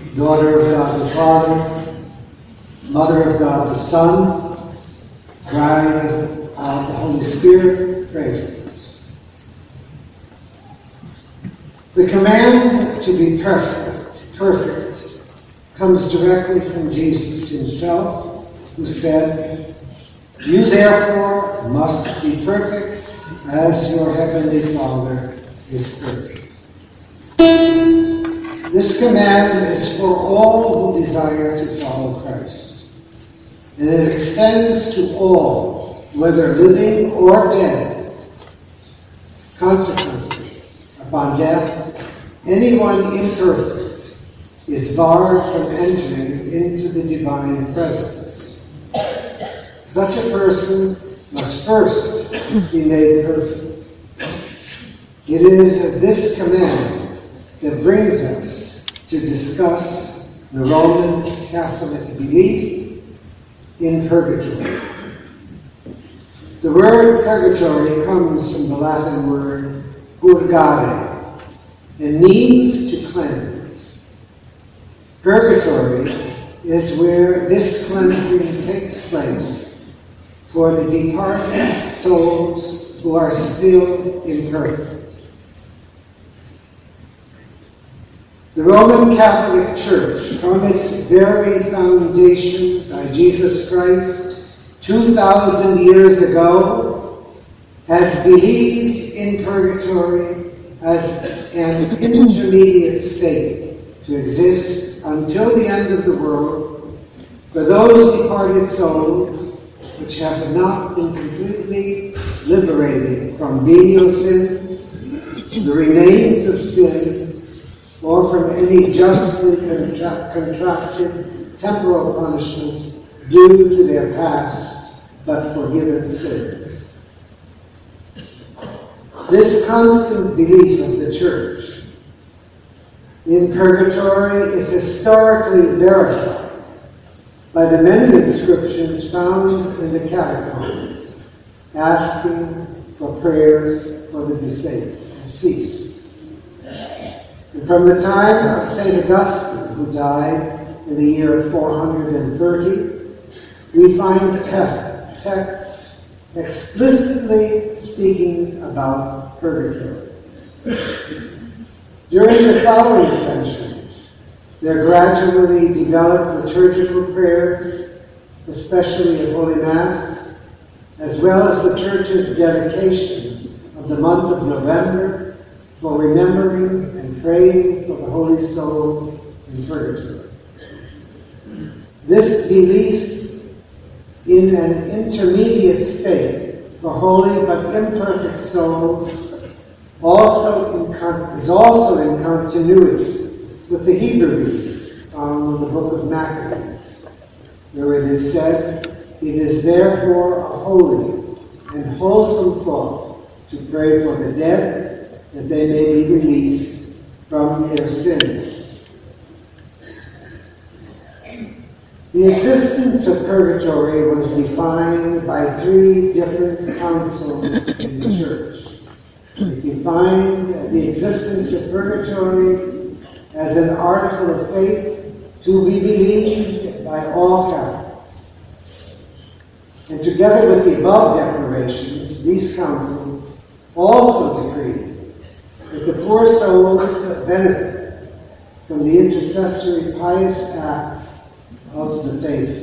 daughter of God the Father, mother of God the Son, bride of the Holy Spirit, pray for us. The command to be perfect, comes directly from Jesus himself, who said, "You therefore must be perfect as your heavenly Father is perfect." This command is for all who desire to follow Christ, and it extends to all, whether living or dead. Consequently, upon death, anyone imperfect is barred from entering into the divine presence. Such a person must first be made perfect. It is this command that brings us to discuss the Roman Catholic belief in purgatory. The word purgatory comes from the Latin word purgare and means to cleanse. Purgatory is where this cleansing takes place for the departed souls who are still imperfect. The Roman Catholic Church, from its very foundation by Jesus Christ 2,000 years ago, has believed in purgatory as an intermediate state to exist until the end of the world for those departed souls which have not been completely liberated from venial sins, the remains of sin, or from any justly contracted temporal punishment due to their past but forgiven sins. This constant belief of the Church in purgatory is historically verified by the many inscriptions found in the catacombs asking for prayers for the deceased. And from the time of St. Augustine, who died in the year 430, we find texts explicitly speaking about purgatory. During the following centuries, there gradually developed liturgical prayers, especially at Holy Mass, as well as the Church's dedication of the month of November for remembering and praying for the holy souls in purgatory. This belief in an intermediate state for holy but imperfect souls is also in continuity with the Hebrew belief found in the book of Maccabees, where it is said, "It is therefore a holy and wholesome thought to pray for the dead, that they may be released from their sins." The existence of purgatory was defined by 3 different councils in the Church. It defined the existence of purgatory as an article of faith to be believed by all Catholics. And together with the above declarations, these councils also decreed that the poor souls benefit from the intercessory pious acts of the faithful.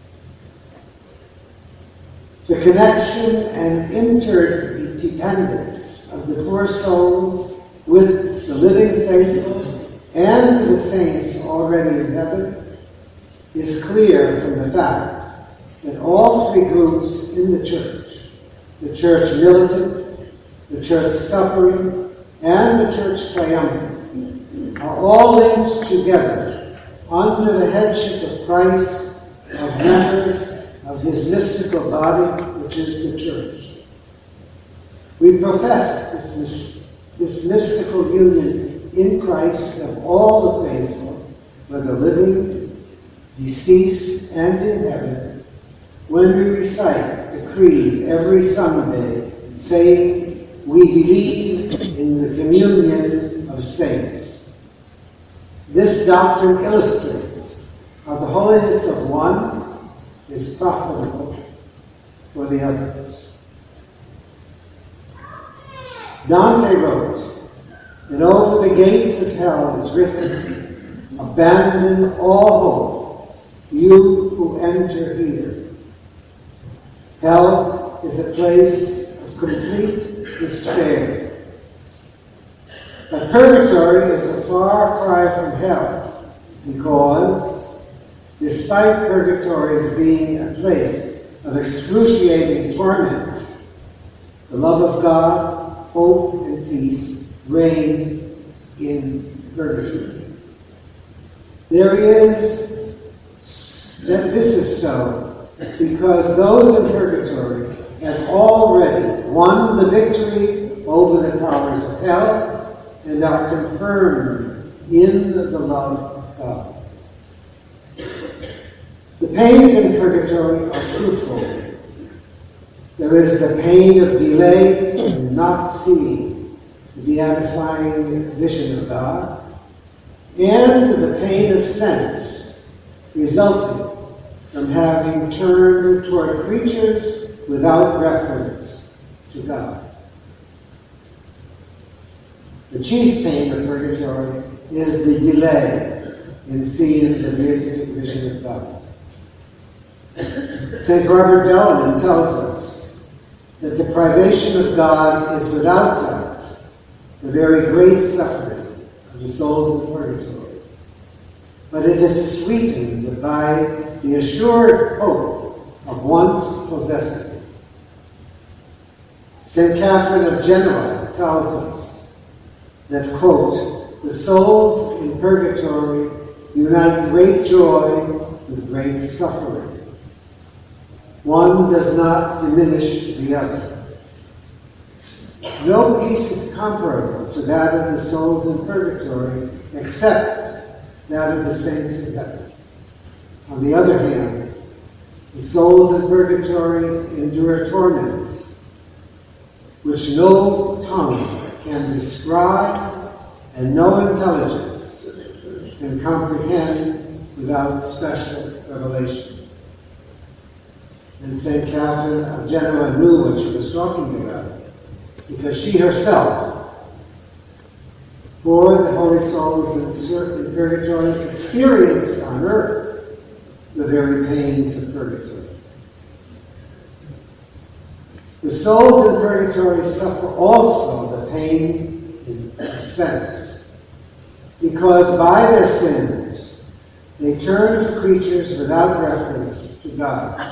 The connection and interdependence of the poor souls with the living faithful and the saints already in heaven is clear from the fact that all 3 groups in the Church militant, the Church suffering, and the Church triumphant, are all linked together under the headship of Christ as members of his mystical body, which is the Church. We profess this mystical union in Christ of all the faithful, whether living, deceased, and in heaven, when we recite the Creed every Sunday, saying, "We believe in the communion of saints." This doctrine illustrates how the holiness of one is profitable for the others. Dante wrote that over the gates of hell is written, "Abandon all hope, you who enter here." Hell is a place of complete despair. But purgatory is a far cry from hell, because despite purgatory's being a place of excruciating torment, the love of God, hope, and peace reign in purgatory. This is so because those in purgatory have already won the victory over the powers of hell and are confirmed in the love of God. The pains in purgatory are twofold. There is the pain of delay in not seeing the beatifying vision of God, and the pain of sense resulting from having turned toward creatures without reference to God. The chief pain of purgatory is the delay in seeing the beatific vision of God. St. Robert Bellarmine tells us that the privation of God is without doubt the very great suffering of the souls in purgatory, but it is sweetened by the assured hope of once possessing it. St. Catherine of Genoa tells us that, quote, "The souls in purgatory unite great joy with great suffering. One does not diminish the other. No peace is comparable to that of the souls in purgatory except that of the saints in heaven. On the other hand, the souls in purgatory endure torments which no tongue can describe and no intelligence can comprehend without special revelation." And St. Catherine of Genoa knew what she was talking about, because she herself, for the holy souls in purgatory, experienced on earth the very pains of purgatory. The souls in purgatory suffer also the pain of sense, because by their sins they turn to creatures without reference to God.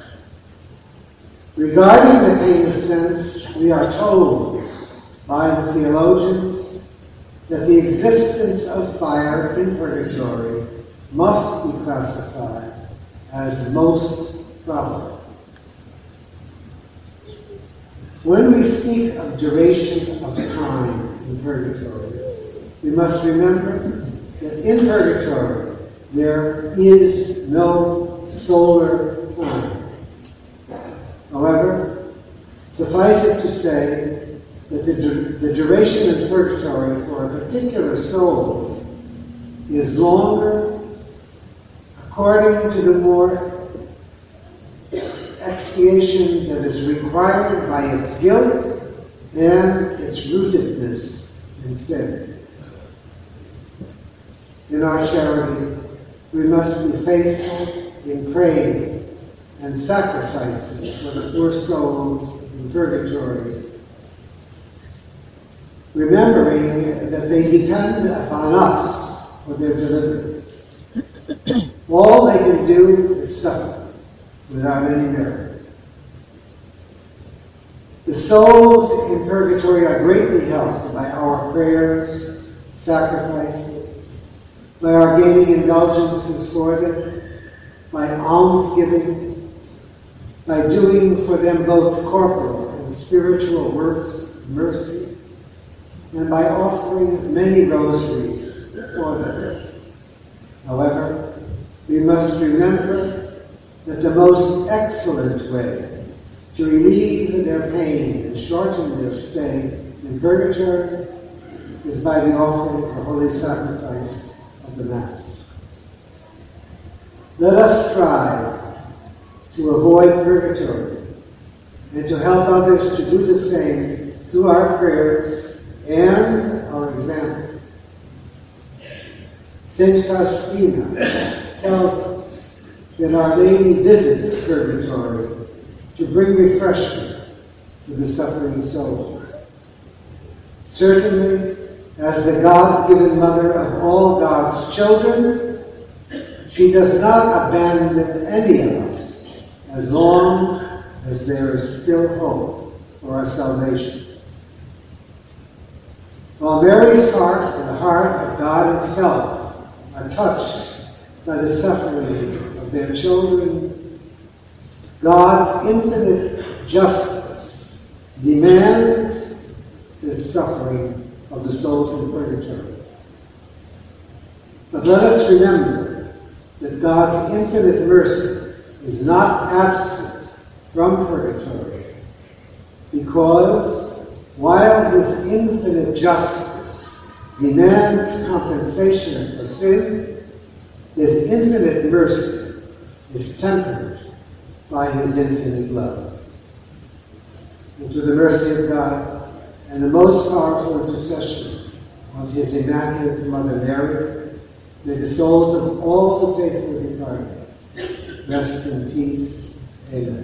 Regarding the pain of sense, we are told by the theologians that the existence of fire in purgatory must be classified as most probable. When we speak of duration of time in purgatory, we must remember that in purgatory there is no solar time. However, suffice it to say that the duration of purgatory for a particular soul is longer according to the more expiation that is required by its guilt and its rootedness in sin. In our charity, we must be faithful in praying and sacrificing for the poor souls in purgatory, remembering that they depend upon us for their deliverance. All they can do is suffer without any merit. The souls in purgatory are greatly helped by our prayers, sacrifices, by our gaining indulgences for them, by almsgiving, by doing for them both corporal and spiritual works of mercy, and by offering many rosaries for them. However, we must remember that the most excellent way to relieve their pain and shorten their stay in purgatory is by the offering of the holy sacrifice of the Mass. Let us strive to avoid purgatory and to help others to do the same through our prayers and our example. Saint Faustina tells us that Our Lady visits purgatory to bring refreshment to the suffering souls. Certainly, as the God-given mother of all God's children, she does not abandon any of us as long as there is still hope for our salvation. While Mary's heart and the heart of God Himself are touched by the sufferings of their children, God's infinite justice demands the suffering of the souls in purgatory. But let us remember that God's infinite mercy is not absent from purgatory, because while His infinite justice demands compensation for sin, His infinite mercy is tempered by His infinite love. And through the mercy of God and the most powerful intercession of His Immaculate Mother Mary, may the souls of all the faithful departed rest in peace. Amen.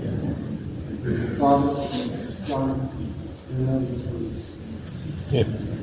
Father, Son, and Holy Spirit.